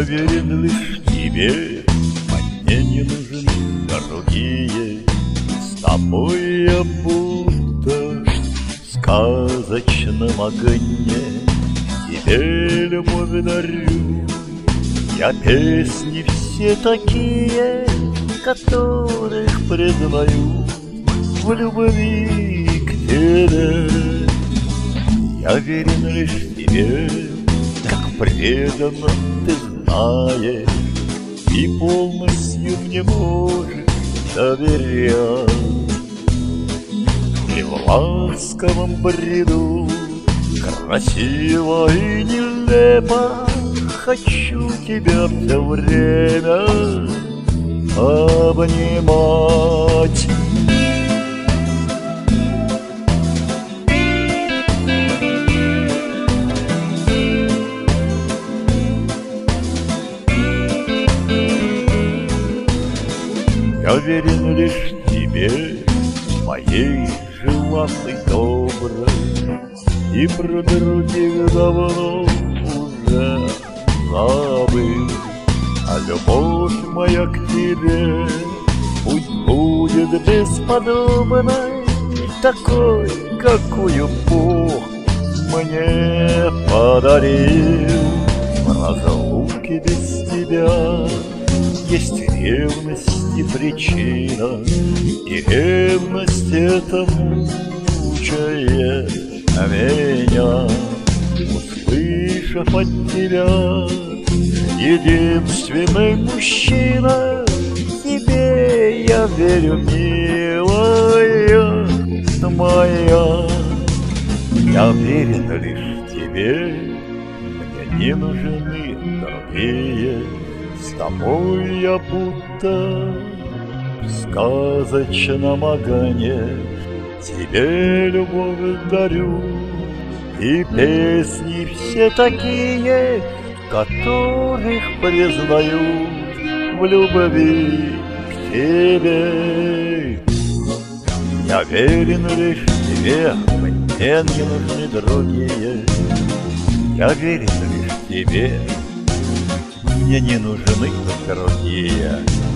верен лишь тебе, мне не нужны другие. С тобой я будто в сказочном огне. Тебе любовь дарю, я песни все такие, которых признаю в любви к тебе. Я верен лишь тебе, как преданно ты знаешь, и полностью мне можешь доверять. И в ласковом бреду, красиво и нелепо, хочу тебя все время обнимать. Я верен лишь тебе, моей желанной доброй, и про других давно уже забыл. А любовь моя к тебе пусть будет бесподобной, такой, какую Бог мне подарил. В разлуке без тебя есть ревность и причина, и ревность эта мучает меня. Услышав от тебя, единственный мужчина, тебе я верю, милая моя. Я верен лишь тебе, мне не нужны другие. С тобой я будто в сказочном огне. Тебе любовь дарю, и песни все такие, которых признаю в любви к тебе. Я верен лишь тебе, мне не нужны другие. Я верен лишь тебе, мне не нужны другие.